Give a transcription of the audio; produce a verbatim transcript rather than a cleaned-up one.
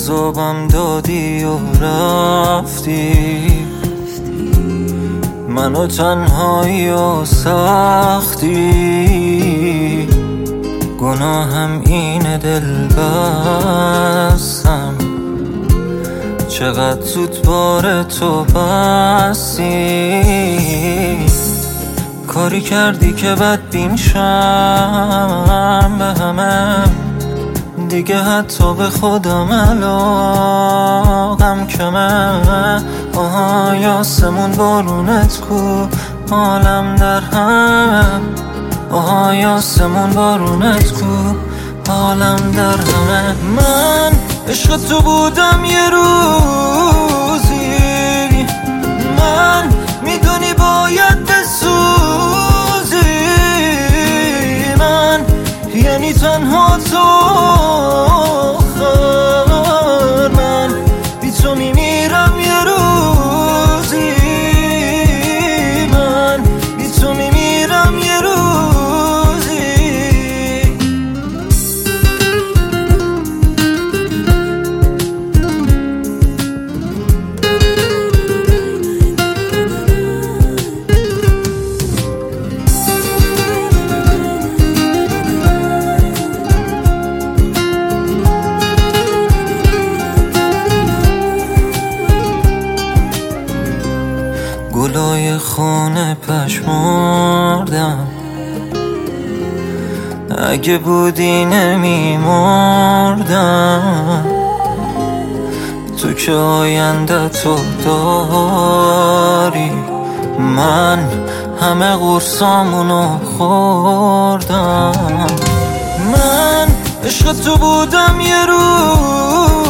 عذابم دادی و رفتی، منو تنهایی و سختی. گناهم اینه دل بستم، چقدر زود بار تو بستی. کاری کردی که بدبین شم به همه، دیگه حتی به خودم علاقم کمه. آهای آسمون بارونت کو، حالم در هم. آهای آسمون بارونت کو، حالم در همه. من عشق تو بودم یه روزی، من میدونی باید بسوزی. من یعنی تنها تو آخر، من بی تو میمیرم یه روزی. من بی تو میمیرم یه روزی. گلای خونه پشمردم، اگه بودی نمیمردم. تو که آینده تو داری، من همه قرصامونو خوردم. من عشق تو بودم یه روز